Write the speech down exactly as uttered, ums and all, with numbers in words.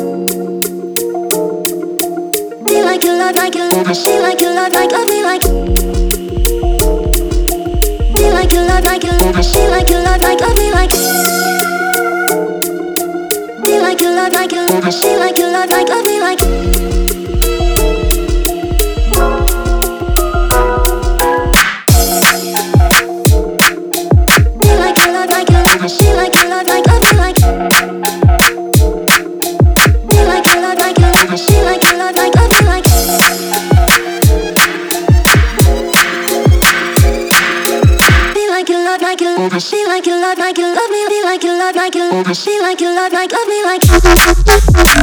Feel like you love, like you love, feel like you love, like love me like. Feel like you love, like you love, feel like you love, like love me like. Feel like you love, like you love, feel like you love, like love me like. Feel like you love, like you love, feel like you love, like love me like. Feel like you love, like you love, feel like you love, like love me like. Feel like you love, like you love, feel like you love, like you love me. Feel like you love, like you love, feel like you love, like love me like.